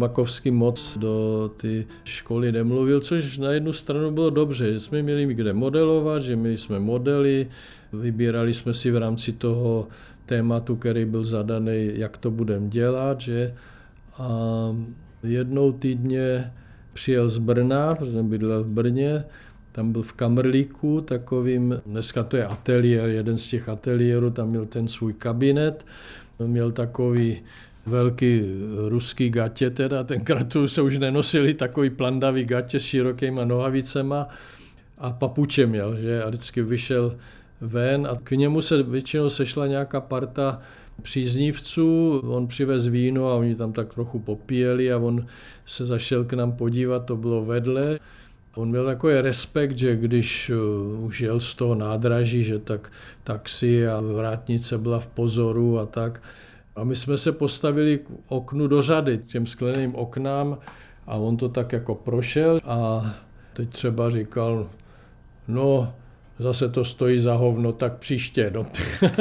Makovský moc do ty školy nemluvil, což na jednu stranu bylo dobře, že jsme měli kde modelovat, že měli jsme modely, vybírali jsme si v rámci toho tématu, který byl zadaný, jak to budeme dělat, že? A jednou týdně přijel z Brna, protože jsem bydlel v Brně, tam byl v Kamrlíku takovým, dneska to je ateliér, jeden z těch ateliérů, tam měl ten svůj kabinet, měl takový velký ruský gatě, teda tenkrát se už nenosili takový plandavý gatě s širokýma nohavicema a papuče měl, že? A vždycky vyšel ven a k němu se většinou sešla nějaká parta příznivců, on přivez víno a oni tam tak trochu popíjeli a on se zašel k nám podívat, to bylo vedle. On měl takový respekt, že když už jel z toho nádraží, že tak taxi a vrátnice byla v pozoru a tak. A my jsme se postavili k oknu do řady, těm skleným oknám a on to tak jako prošel a teď třeba říkal, no zase to stojí za hovno, tak příště. No.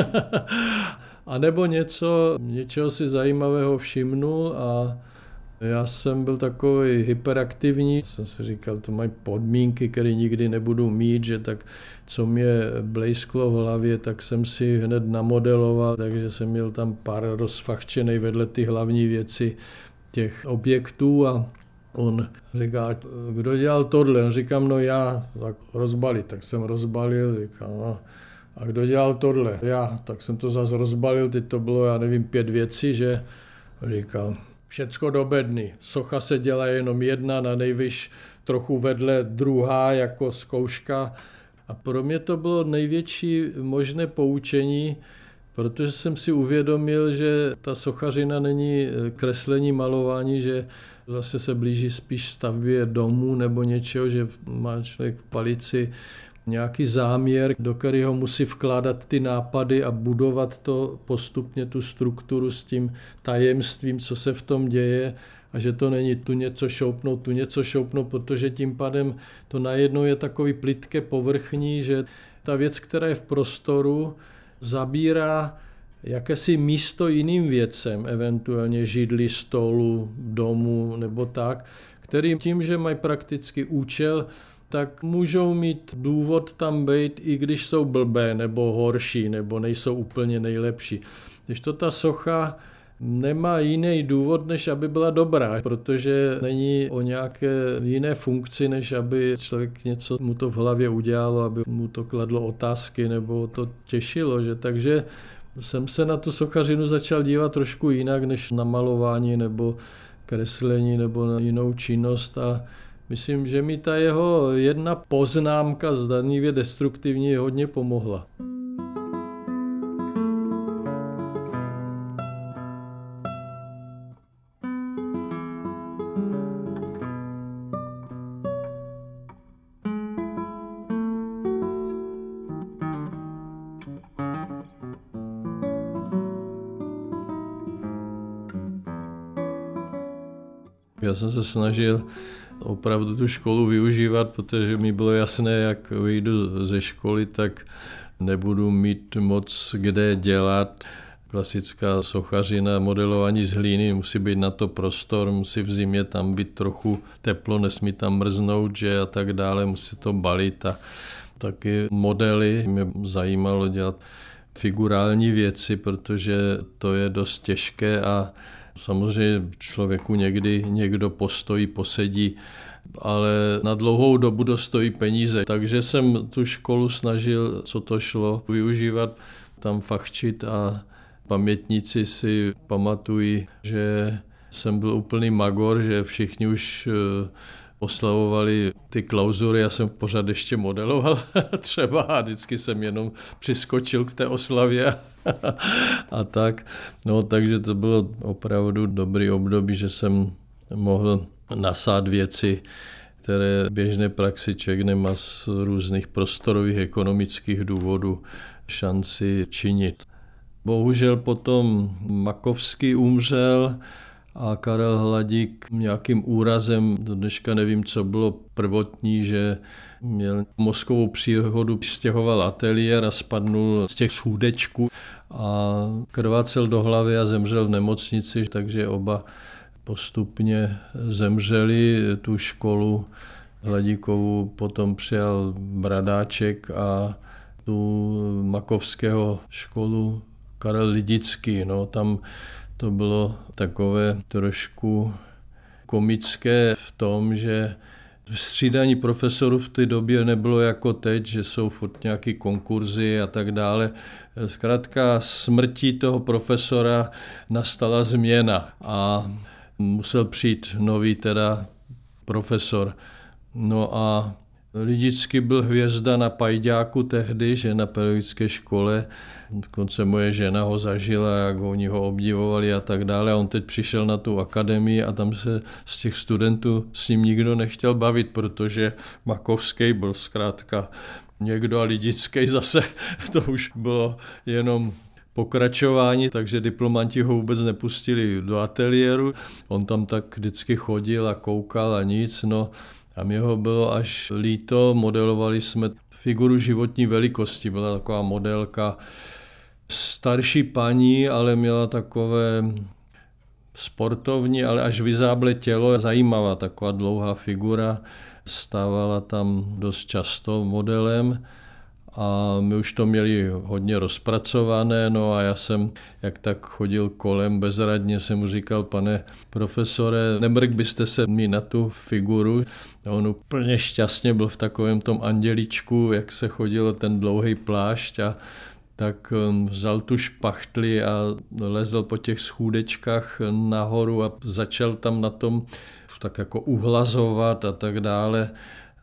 A nebo něčeho si zajímavého všimnul a já jsem byl takový hyperaktivní, jsem si říkal, to mají podmínky, které nikdy nebudu mít, že tak co mě blejsklo v hlavě, tak jsem si hned namodeloval, takže jsem měl tam pár rozfachčenej vedle ty hlavní věci těch objektů a on říká, kdo dělal tohle? On říkám, no já, tak rozbalit, tak jsem rozbalil, říkám, no. A kdo dělal tohle? Já, tak jsem to zase rozbalil, teď to bylo, já nevím, 5 věcí, že říkal, všecko do bedny. Socha se dělá jenom jedna, na nejvyš trochu vedle druhá jako zkouška. A pro mě to bylo největší možné poučení, protože jsem si uvědomil, že ta sochařina není kreslení, malování, že zase se blíží spíš stavbě domů nebo něčeho, že má člověk v palici nějaký záměr, do kterého musí vkládat ty nápady a budovat to postupně tu strukturu s tím tajemstvím, co se v tom děje a že to není tu něco šoupnout, protože tím pádem to najednou je takový plytké povrchní, že ta věc, která je v prostoru, zabírá jakési místo jiným věcem, eventuálně židli, stolu, domu nebo tak, který tím, že mají prakticky účel, tak můžou mít důvod tam být, i když jsou blbé nebo horší, nebo nejsou úplně nejlepší. Když to ta socha nemá jiný důvod, než aby byla dobrá, protože není o nějaké jiné funkci, než aby člověk něco mu to v hlavě udělalo, aby mu to kladlo otázky nebo to těšilo. Že? Takže jsem se na tu sochařinu začal dívat trošku jinak, než na malování nebo kreslení nebo na jinou činnost a myslím, že mi ta jeho jedna poznámka zdanlivě destruktivní hodně pomohla. Já jsem se snažil opravdu tu školu využívat, protože mi bylo jasné, jak vyjdu ze školy, tak nebudu mít moc kde dělat. Klasická sochařina, modelování z hlíny, musí být na to prostor, musí v zimě tam být trochu teplo, nesmí tam mrznout, že a tak dále, musí to balit a taky modely. Mě zajímalo dělat figurální věci, protože to je dost těžké a samozřejmě člověku někdy někdo postojí, posedí, ale na dlouhou dobu dostojí peníze. Takže jsem tu školu snažil, co to šlo, využívat, tam fachčit a pamětníci si pamatují, že jsem byl úplný magor, že všichni už oslavovali ty klauzury, já jsem pořád ještě modeloval třeba a vždycky jsem jenom přiskočil k té oslavě a tak. No, takže to bylo opravdu dobrý období, že jsem mohl nasát věci, které v běžné praxi člověk nemá z různých prostorových ekonomických důvodů šanci činit. Bohužel potom Makovský umřel a Karel Hladík nějakým úrazem, do dneška nevím, co bylo prvotní, že měl mozkovou příhodu, stěhoval ateliér a spadnul z těch schůdečků a krvácel do hlavy a zemřel v nemocnici, takže oba postupně zemřeli. Tu školu Hladíkovu potom přijal Bradáček a tu Makovského školu Karel Lidický. No, tam to bylo takové trošku komické v tom, že střídání profesorů v té době nebylo jako teď, že jsou furt nějaký konkurzy a tak dále. Zkrátka smrtí toho profesora nastala změna a musel přijít nový teda profesor. No a Lidický byl hvězda na Pajďáku tehdy, že na pedagogické škole. Dokonce moje žena ho zažila, jak oni ho obdivovali a tak dále. A on teď přišel na tu akademii a tam se z těch studentů s ním nikdo nechtěl bavit, protože Makovský byl zkrátka někdo a Lidický zase. To už bylo jenom pokračování, takže diplomanti ho vůbec nepustili do ateliéru. On tam tak vždycky chodil a koukal a nic, no. A mě ho bylo až líto, modelovali jsme figuru životní velikosti, byla taková modelka starší paní, ale měla takové sportovní, ale až vyzáble tělo, zajímavá taková dlouhá figura, stávala tam dost často modelem a my už to měli hodně rozpracované, no a já jsem, jak tak chodil kolem bezradně, jsem mu říkal, pane profesore, nemrk byste se mi na tu figuru. A on úplně šťastně byl v takovém tom anděličku, jak se chodilo ten dlouhý plášť a tak vzal tu špachtli a lezl po těch schůdečkách nahoru a začal tam na tom tak jako uhlazovat a tak dále.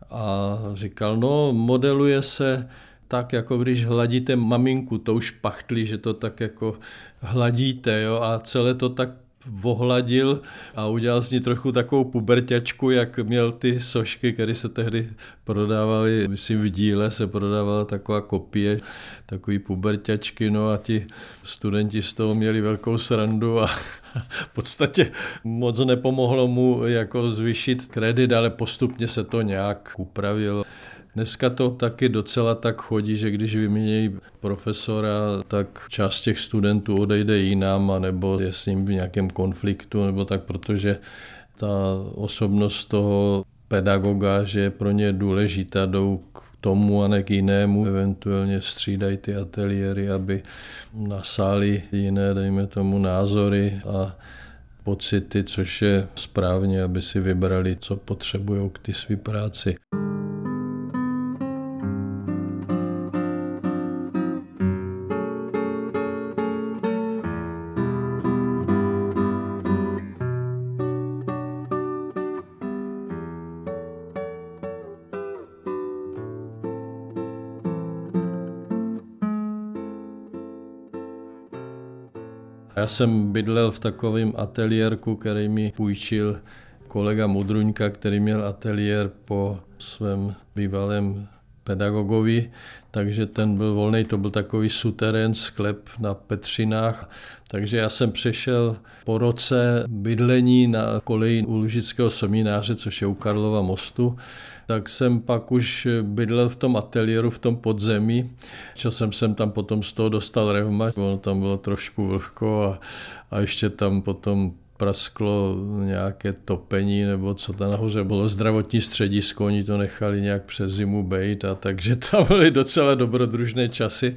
A říkal, no modeluje se tak, jako když hladíte maminku tou špachtli, že to tak jako hladíte, jo, a celé to tak ohladil a udělal z ní trochu takovou puberťačku, jak měl ty sošky, které se tehdy prodávaly, myslím v díle se prodávala taková kopie, takový puberťačky, no a ti studenti z toho měli velkou srandu a v podstatě moc nepomohlo mu jako zvýšit kredit, ale postupně se to nějak upravilo. Dneska to taky docela tak chodí, že když vymění profesora, tak část těch studentů odejde jinam, nebo je s ním v nějakém konfliktu, nebo tak, protože ta osobnost toho pedagoga, že je pro ně důležitá, jdou k tomu a ne k jinému, eventuálně střídají ty ateliéry, aby nasáli jiné, dejme tomu, názory a pocity, což je správně, aby si vybrali, co potřebují k té své práci. Já jsem bydlel v takovém ateliérku, který mi půjčil kolega Mudruňka, který měl ateliér po svém bývalém pedagogovi, takže ten byl volný, to byl takový suterén, sklep na Petřinách. Takže já jsem přešel po roce bydlení na koleji u Lužického semináře, což je u Karlova mostu, tak jsem pak už bydlel v tom ateliéru, v tom podzemí. Čo jsem tam potom z toho dostal revma, ono tam bylo trošku vlhko a ještě tam potom prasklo nějaké topení, nebo co tam nahoře bylo zdravotní středisko, oni to nechali nějak přes zimu bejt, a takže tam byly docela dobrodružné časy,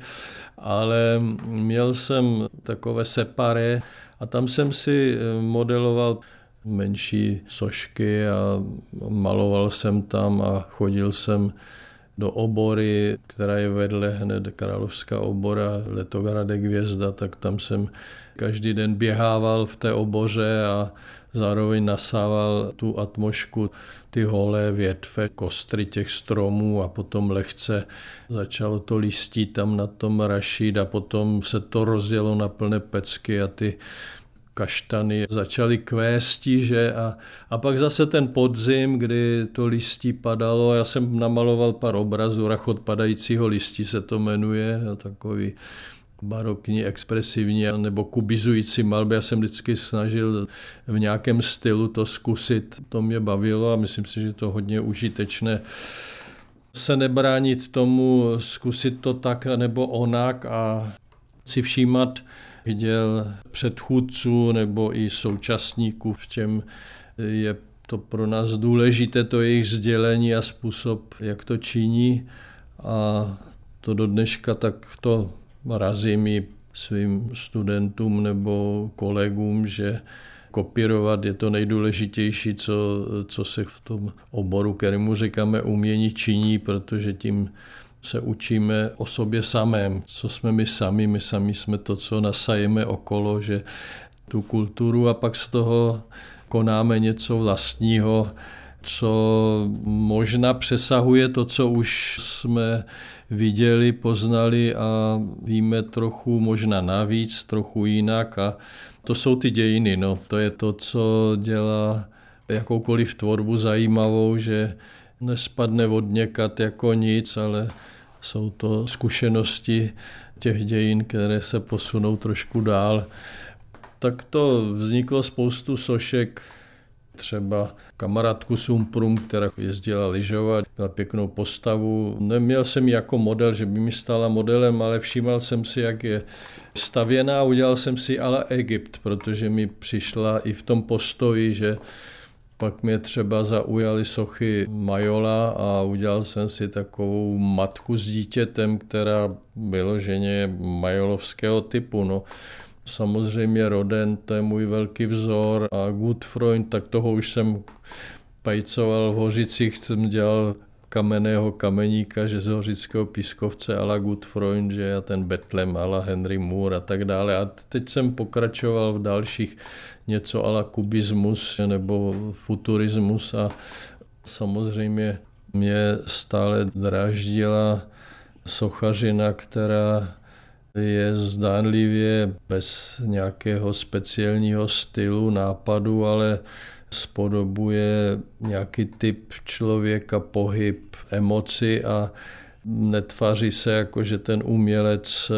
ale měl jsem takové separé a tam jsem si modeloval menší sošky a maloval jsem tam a chodil jsem do obory, která je vedle hned Královská obora, Letogradek Hvězda, tak tam jsem každý den běhával v té oboře a zároveň nasával tu atmošku, ty holé větve, kostry těch stromů a potom lehce začalo to listí tam na tom rašit a potom se to rozjelo na plné pecky a ty kaštany začaly kvésti, že? A pak zase ten podzim, kdy to listí padalo, já jsem namaloval pár obrazů, Rachot padajícího listí se to jmenuje, takový barokní, expresivní nebo kubizující malby. Já jsem vždycky snažil v nějakém stylu to zkusit, to mě bavilo a myslím si, že to hodně užitečné. Se nebránit tomu, zkusit to tak nebo onak a si všímat viděl předchůdců nebo i současníků, v čem je to pro nás důležité, to jejich sdělení a způsob, jak to činí. A to do dneška tak to razím i svým studentům nebo kolegům, že kopírovat je to nejdůležitější, co se v tom oboru, kterému říkáme umění, činí, protože tím se učíme o sobě samém, co jsme my sami jsme to, co nasajeme okolo, že tu kulturu a pak z toho konáme něco vlastního, co možná přesahuje to, co už jsme viděli, poznali a víme trochu možná navíc, trochu jinak a to jsou ty dějiny. No. To je to, co dělá jakoukoliv tvorbu zajímavou, že nespadne od někud jako nic, ale jsou to zkušenosti těch dějin, které se posunou trošku dál. Tak to vzniklo spoustu sošek, třeba kamarádku Sumprum, která jezdila lyžovat, měla pěknou postavu. Neměl jsem ji jako model, že by mi stala modelem, ale všímal jsem si, jak je stavěná. Udělal jsem si ale Egypt, protože mi přišla i v tom postoji, že pak mě třeba zaujaly sochy Majola a udělal jsem si takovou matku s dítětem, která vyloženě majolovského typu. No. Samozřejmě Rodin, to je můj velký vzor a Gutfreund, tak toho už jsem pajcoval v Hořicích, jsem dělal kamenného kameníka, že z hořického pískovce a la Gutfreund, že a ten Betlem a la Henry Moore a tak dále. A teď jsem pokračoval v dalších něco a la kubismus nebo futurismus a samozřejmě mě stále dráždila sochařina, která je zdánlivě bez nějakého speciálního stylu, nápadu, ale spodobuje nějaký typ člověka, pohyb, emoci a netváří se jako, že ten umělec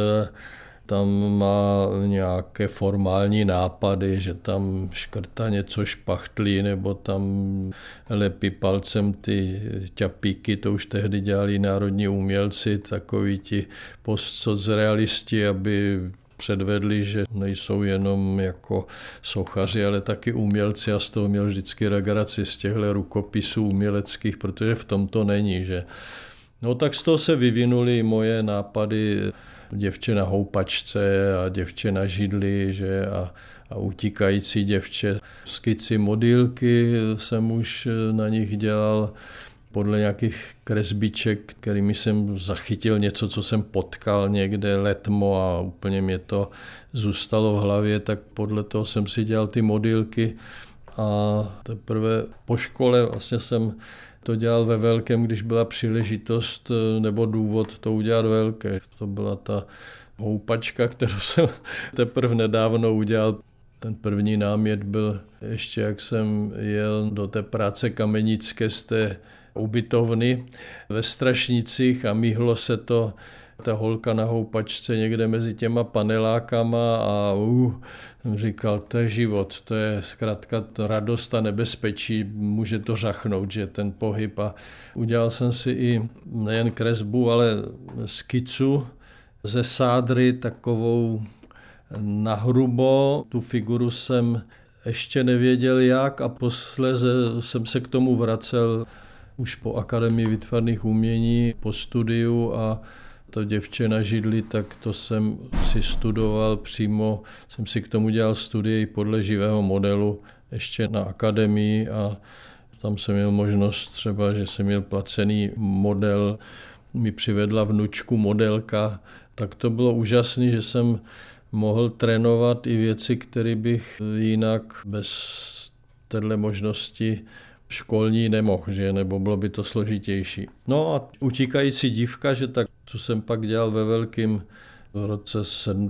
tam má nějaké formální nápady, že tam škrtá něco špachtlí nebo tam lepí palcem ty ťapíky, to už tehdy dělali národní umělci, takoví ti postsocrealisti, aby předvedli, že nejsou jenom jako sochaři, ale taky umělci a z toho měl vždycky legraci z těchto rukopisů uměleckých, protože v tom to není, že. No tak z toho se vyvinuly moje nápady děvče na houpačce a děvče na židli, že a utíkající děvče. Skici modýlky jsem už na nich dělal podle nějakých kresbiček, kterými jsem zachytil něco, co jsem potkal někde letmo a úplně mě to zůstalo v hlavě, tak podle toho jsem si dělal ty modýlky a teprve po škole vlastně jsem to dělal ve velkém, když byla příležitost nebo důvod to udělat velké. To byla ta houpačka, kterou jsem teprve nedávno udělal. Ten první námět byl ještě, jak jsem jel do té práce kamenické z té ubytovny ve Strašnicích a míhlo se to, ta holka na houpačce někde mezi těma panelákama a jsem říkal, to je život, to je zkrátka radost a nebezpečí, může to řachnout, že ten pohyb. A udělal jsem si i nejen kresbu, ale skicu ze sádry, takovou nahrubo. Tu figuru jsem ještě nevěděl jak a posléze jsem se k tomu vracel už po Akademii výtvarných umění, po studiu a to děvče na židli, tak to jsem si studoval přímo, jsem si k tomu dělal studii podle živého modelu ještě na akademii a tam jsem měl možnost třeba, že jsem měl placený model, mi přivedla vnučku modelka, tak to bylo úžasné, že jsem mohl trénovat i věci, které bych jinak bez téhle možnosti školní nemohl, že? Nebo bylo by to složitější. No a utíkající dívka, že tak, co jsem pak dělal ve velkým v roce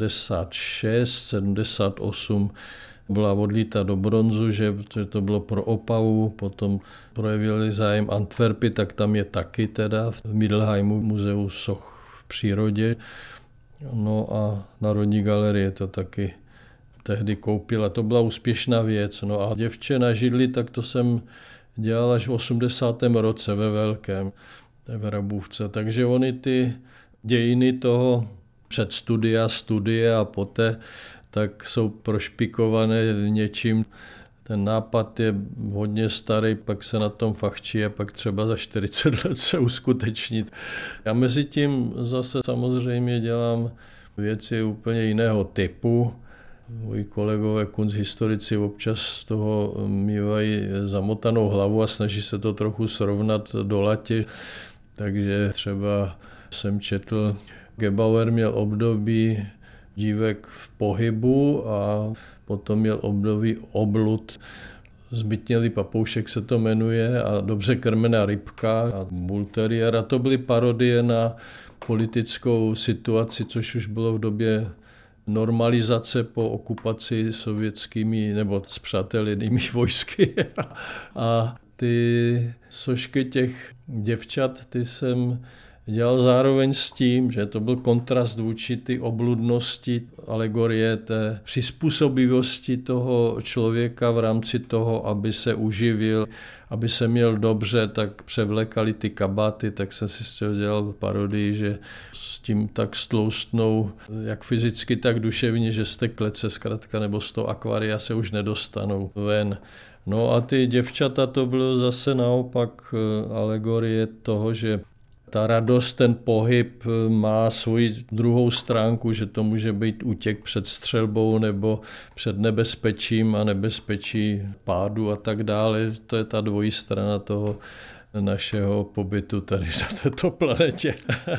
76, 78, byla odlíta do bronzu, že to bylo pro Opavu, potom projevili zájem Antwerpy, tak tam je taky teda v Middelheimu muzeu soch v přírodě. No a Národní galerie to taky tehdy koupila, to byla úspěšná věc. No a děvče na židli, tak to jsem dělal až v 80. roce ve velkém, v Rabůvce. Takže oni ty dějiny toho předstudia, studie a poté tak jsou prošpikované něčím. Ten nápad je hodně starý, pak se na tom fachčí a pak třeba za 40 let se uskutečnit. Já mezi tím zase samozřejmě dělám věci úplně jiného typu. Moji kolegové kunsthistorici občas z toho mývají zamotanou hlavu a snaží se to trochu srovnat do latě. Takže třeba jsem četl, Gebauer měl období dívek v pohybu a potom měl období oblud. Zbytnělý papoušek se to jmenuje a dobře krmená rybka a bull terrier. A to byly parodie na politickou situaci, což už bylo v době normalizace po okupaci sovětskými nebo spřátelenými vojsky. A ty sošky těch děvčat, ty jsem dělal zároveň s tím, že to byl kontrast vůči ty obludnosti, alegorie té přizpůsobivosti toho člověka v rámci toho, aby se uživil, aby se měl dobře, tak převlekali ty kabáty, tak jsem si z toho dělal parodii, že s tím tak stloustnou, jak fyzicky, tak duševně, že z té klece zkrátka nebo z toho akvaria se už nedostanou ven. No a ty děvčata, to bylo zase naopak alegorie toho, že ta radost, ten pohyb má svoji druhou stránku, že to může být útěk před střelbou nebo před nebezpečím a nebezpečí pádu a tak dále. To je ta dvojí strana toho našeho pobytu tady na této planetě.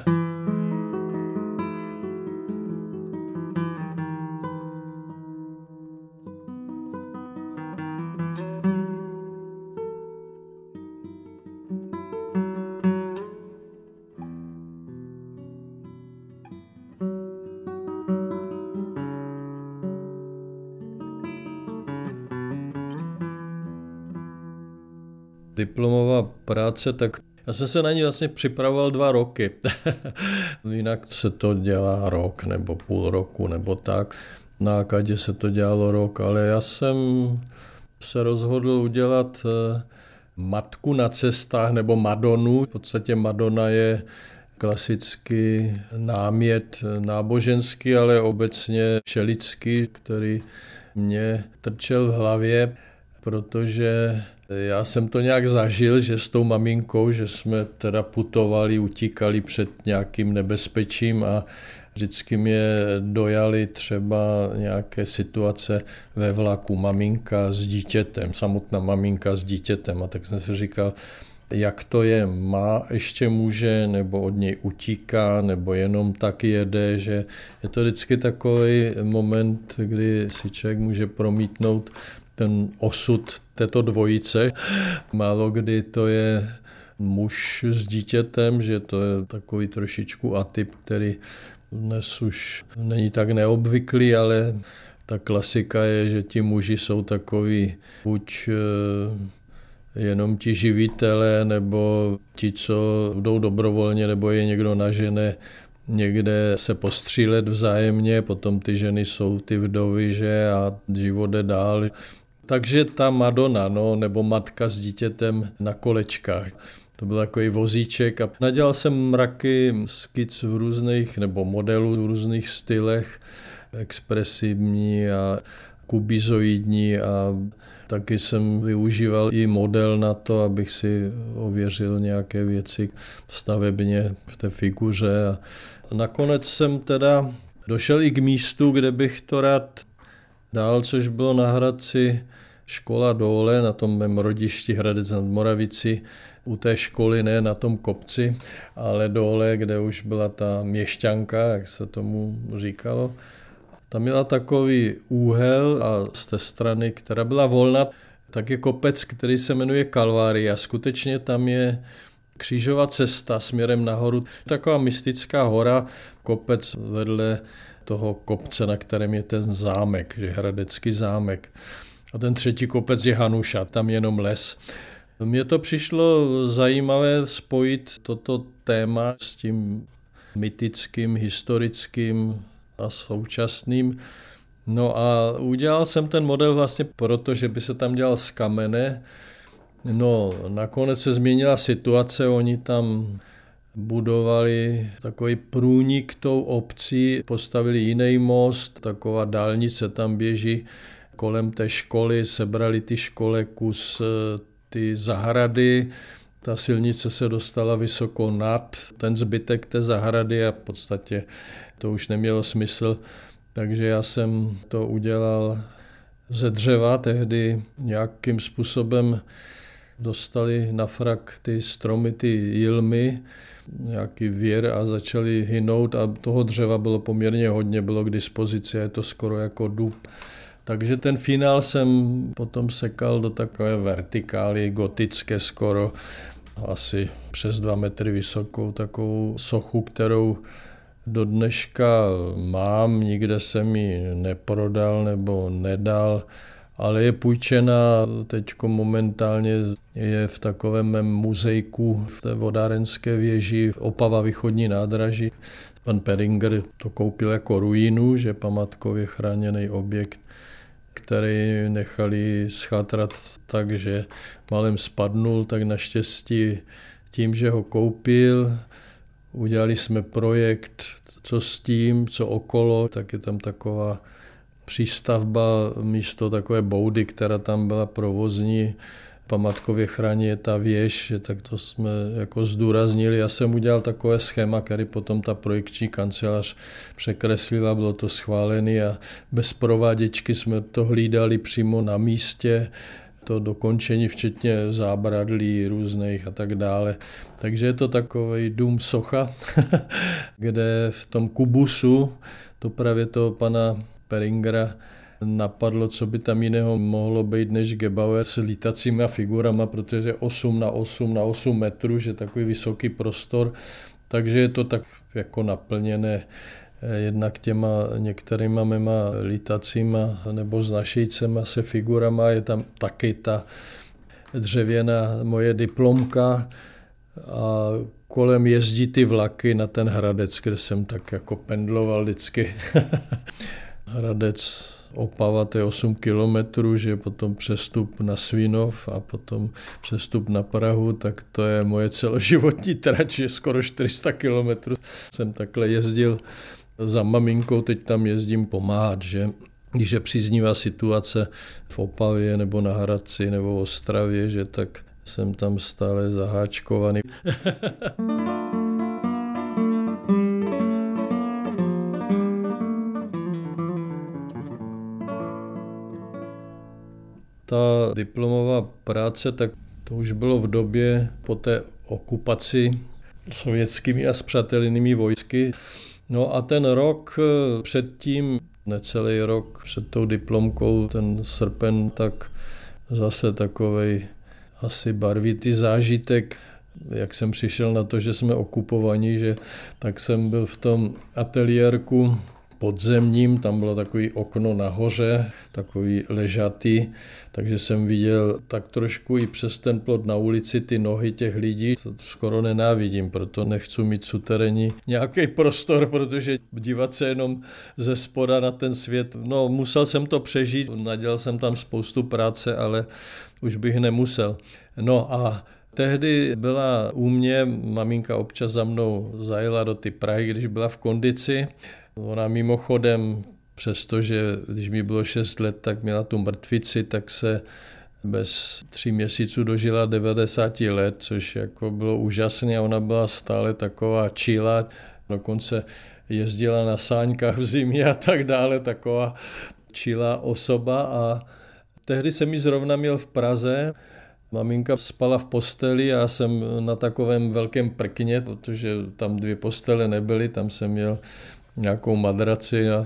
Diplomová práce, tak já jsem se na ní vlastně připravoval 2 roky. Jinak se to dělá rok nebo půl roku nebo tak. Na akadě se to dělalo rok, ale já jsem se rozhodl udělat Matku na cestách nebo Madonu. V podstatě Madonna je klasický námět náboženský, ale obecně všelidský, který mě trčel v hlavě, protože já jsem to nějak zažil, že s tou maminkou, že jsme teda putovali, utíkali před nějakým nebezpečím a vždycky mě dojali třeba nějaké situace ve vlaku, maminka s dítětem, samotná maminka s dítětem. A tak jsem si říkal, jak to je, ještě může, nebo od něj utíká, nebo jenom tak jede, že je to vždycky takový moment, kdy si člověk může promítnout ten osud této dvojice. Málo kdy to je muž s dítětem, že to je takový trošičku atyp, který dnes už není tak neobvyklý, ale ta klasika je, že ti muži jsou takový buď jenom ti živitelé, nebo ti, co jdou dobrovolně, nebo je někdo nažene někde se postřílet vzájemně, potom ty ženy jsou ty vdovy, že, a život jde dál. Takže ta Madonna, nebo matka s dítětem na kolečkách. To byl takový vozíček a nadělal jsem mraky skic v různých, nebo modelů v různých stylech, expresivní a kubizoidní a taky jsem využíval i model na to, abych si ověřil nějaké věci stavebně v té figuře. A nakonec jsem teda došel i k místu, kde bych to rád dál, což bylo na Hradci škola dole, na tom mém rodišti Hradec nad Moravicí, u té školy, ne na tom kopci, ale dole, kde už byla ta měšťanka, jak se tomu říkalo. Tam měla takový úhel a z té strany, která byla volná, tak je kopec, který se jmenuje Kalvária. Skutečně tam je křížová cesta směrem nahoru. Taková mystická hora, kopec vedle toho kopce, na kterém je ten zámek, že Hradecký zámek. A ten třetí kopec je Hanuša, tam jenom les. Mně to přišlo zajímavé spojit toto téma s tím mytickým, historickým a současným. No a udělal jsem ten model vlastně proto, že by se tam dělal z kamene. No, nakonec se změnila situace, oni tam budovali takový průnik tou obcí, postavili jiný most, taková dálnice tam běží kolem té školy, sebrali ty škole kus ty zahrady, ta silnice se dostala vysoko nad ten zbytek té zahrady a v podstatě to už nemělo smysl, takže já jsem to udělal ze dřeva, tehdy nějakým způsobem dostali na frak ty stromy, ty jilmy, nějaký věr a začali hynout a toho dřeva bylo poměrně hodně, bylo k dispozici, je to skoro jako dub. Takže ten finál jsem potom sekal do takové vertikály, gotické skoro, asi přes 2 metry vysokou takovou sochu, kterou do dneška mám, nikde jsem ji neprodal nebo nedal, ale je půjčena teďko momentálně, je v takovém mém muzejku v té vodárenské věži Opava východní nádraží. Pan Peringer to koupil jako ruínu, že památkově chráněný objekt, který nechali schatrat tak, že malem spadnul, tak naštěstí tím, že ho koupil, udělali jsme projekt, co s tím, co okolo, tak je tam taková přístavba místo takové boudy, která tam byla provozní, památkově chráněná ta věž, tak to jsme jako zdůraznili. Já jsem udělal takové schéma, který potom ta projekční kancelář překreslila, bylo to schválené a bez prováděčky jsme to hlídali přímo na místě, to dokončení, včetně zábradlí různých a tak dále. Takže je to takový dům socha, kde v tom kubusu, to právě toho pana Peringera napadlo, co by tam jiného mohlo být než Gebauer s lítacíma figurama, protože 8 na 8 na 8 metrů, že takový vysoký prostor, takže je to tak jako naplněné jednak těma některýma mýma lítacíma nebo znašejcema se figurama, je tam taky ta dřevěná moje diplomka a kolem jezdí ty vlaky na ten Hradec, kde jsem tak jako pendloval vždycky. Hradec Opava, to je 8 kilometrů, že potom přestup na Svinov a potom přestup na Prahu, tak to je moje celoživotní trať, že skoro 400 kilometrů jsem takhle jezdil za maminkou, teď tam jezdím pomáhat, že když je příznivá situace v Opavě nebo na Hradci nebo v Ostravě, že tak jsem tam stále zaháčkovaný. Ta diplomová práce, tak to už bylo v době po té okupaci sovětskými a spřátelenými vojsky. No a ten rok předtím, necelý rok před tou diplomkou, ten srpen, tak zase takovej asi barvitý zážitek, jak jsem přišel na to, že jsme okupovaní, že tak jsem byl v tom ateliérku podzemním, tam bylo takový okno nahoře, takový ležatý, takže jsem viděl tak trošku i přes ten plot na ulici ty nohy těch lidí. To skoro nenávidím, proto nechci mít suterénní nějaký prostor, protože dívat se jenom ze spoda na ten svět, no musel jsem to přežít, nadělal jsem tam spoustu práce, ale už bych nemusel. No a tehdy byla u mě, maminka občas za mnou zajela do ty Prahy, když byla v kondici. Ona mimochodem, přestože když mi bylo 6 let, tak měla tu mrtvici, tak se bez 3 měsíců dožila 90 let, což jako bylo úžasné a ona byla stále taková čilá, dokonce jezdila na sáňkách v zimě a tak dále, taková čilá osoba a tehdy jsem ji zrovna měl v Praze. Maminka spala v posteli a já jsem na takovém velkém prkně, protože tam 2 postele nebyly, tam jsem měl nějakou madraci a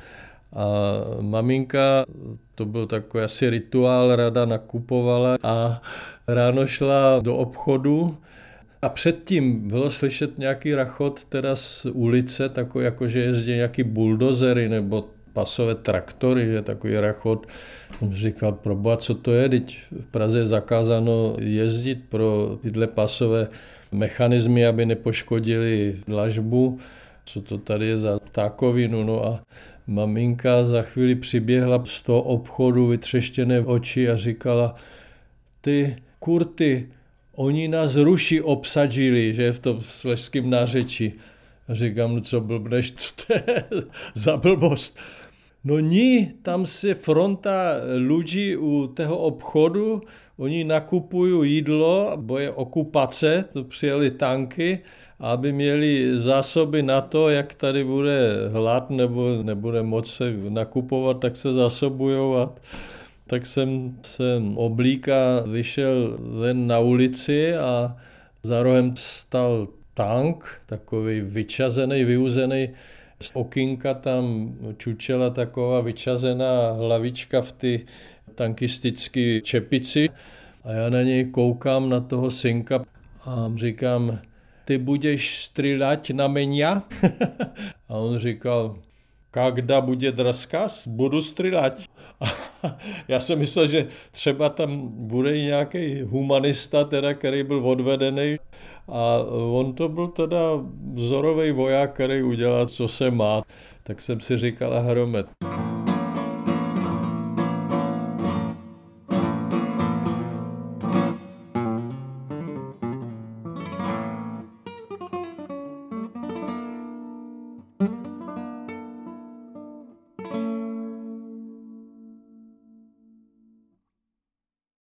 maminka, to byl takový asi rituál, rada nakupovala a ráno šla do obchodu a předtím bylo slyšet nějaký rachot teda z ulice, takový jako, že jezdí nějaký buldozery nebo pasové traktory, že takový rachot. Jsem říkal, proboha, co to je, teď v Praze je zakázáno jezdit pro tyhle pasové mechanismy, aby nepoškodili dlažbu. Co to tady je za ptákovinu, no a maminka za chvíli přiběhla z toho obchodu, vytřeštěné oči a říkala, ty kurty, oni nás Ruši obsadili, že v tom slezském nářečí. A říkám, no co blbneš, co to je za blbost. No ní, tam se fronta lidí u toho obchodu, oni nakupují jídlo, bo je okupace, to přijeli tanky, aby měli zásoby na to, jak tady bude hlad nebo nebude moc se nakupovat, tak se zasobujou. Tak jsem se oblíka vyšel ven na ulici a za rohem stal tank, takový vyčazený, vyuzený. Z okýnka tam čučela taková vyčazená hlavička v ty tankistické čepici. A já na něj koukám, na toho synka a říkám, ty budeš střílet na mě? A on říkal, когда bude rozkaz, budu střílet. Já jsem myslel, že třeba tam bude nějaký humanista, teda, který byl odvedený. A on to byl teda vzorový voják, který udělal, co se má. Tak jsem si říkal, hromet.